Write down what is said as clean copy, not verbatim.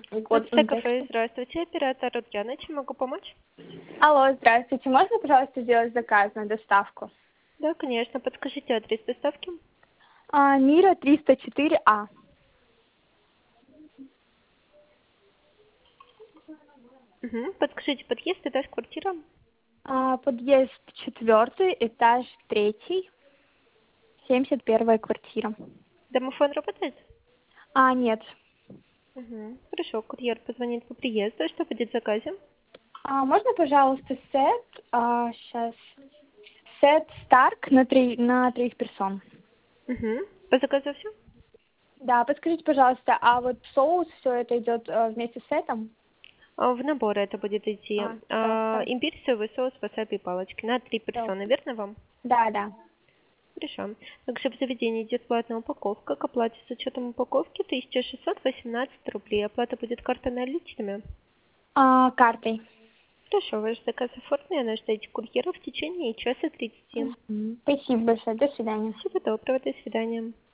Год Кафе, здравствуйте, оператор Татьяна, чем могу помочь? Алло, здравствуйте. Можно, пожалуйста, сделать заказ на доставку? Да, конечно, подскажите адрес доставки. Мира 304А. Угу. Подскажите, подъезд, этаж, квартира? Подъезд 4, этаж 3, 71 квартира. Домофон работает? Нет. Угу. Хорошо, курьер позвонит по приезду. Что будет в заказе? Можно, пожалуйста, сет, сейчас, сет Старк на троих персон. Угу. По заказу все? Да, подскажите, пожалуйста, а вот соус, все это идет вместе с сетом? В набор это будет идти. Все, хорошо. Имбирь, соевый соус, васаби и палочки на 3 Всё. персоны, верно вам? Да, да. Хорошо. Также в заведении идет платная упаковка. К оплате с учетом упаковки 1618 рублей. Оплата будет картой наличными. Картой. Хорошо, ваш заказ оформлен. Ожидайте курьера в течение часа 30. Спасибо большое. До свидания. Всего доброго, до свидания.